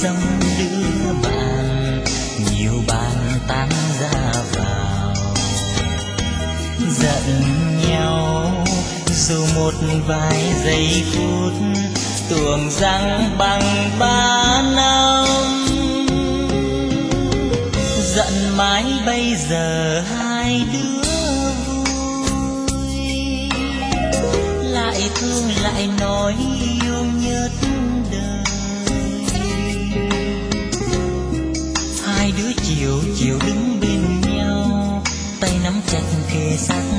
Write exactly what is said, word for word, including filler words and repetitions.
dòng đưa bạn, nhiều bạn tan ra vào giận nhau, dù một vài giây phút tưởng rằng bằng ba năm. Giận mãi bây giờ hai đứa vui, lại thương lại nói yêu nhất đời. Hai đứa chiều chiều đứng bên nhau, tay nắm chặt kề sát